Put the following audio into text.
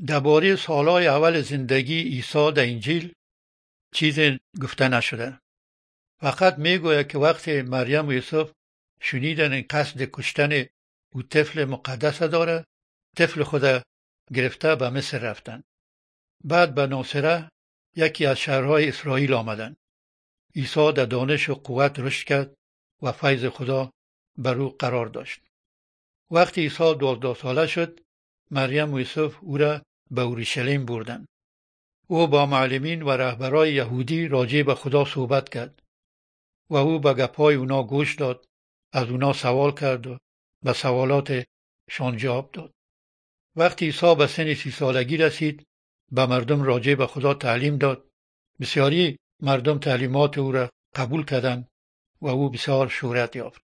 درباره سالهای اول زندگی عیسی در انجیل چیزی گفته نشده. فقط میگوید که وقتی مریم و یوسف شنیدن قصد کشتن او طفل مقدس داره، طفل خود گرفته به مصر رفتن. بعد به ناصره یکی از شهرهای اسرائیل آمدن. عیسی در دانش و قوت رشد کرد و فیض خدا بر او قرار داشت. وقتی عیسی 12 ساله شد، مریم و یوسف او را به اورشلیم بردند. او با معلمین و رهبرای یهودی راجع به خدا صحبت کرد و او به گپای اونا گوش داد، از اونا سوال کرد و به سوالاتشان جواب داد. وقتی عیسی به سن 30 سالگی رسید، به مردم راجع به خدا تعلیم داد. بسیاری مردم تعلیمات او را قبول کردند و او بسیار شهرت یافت.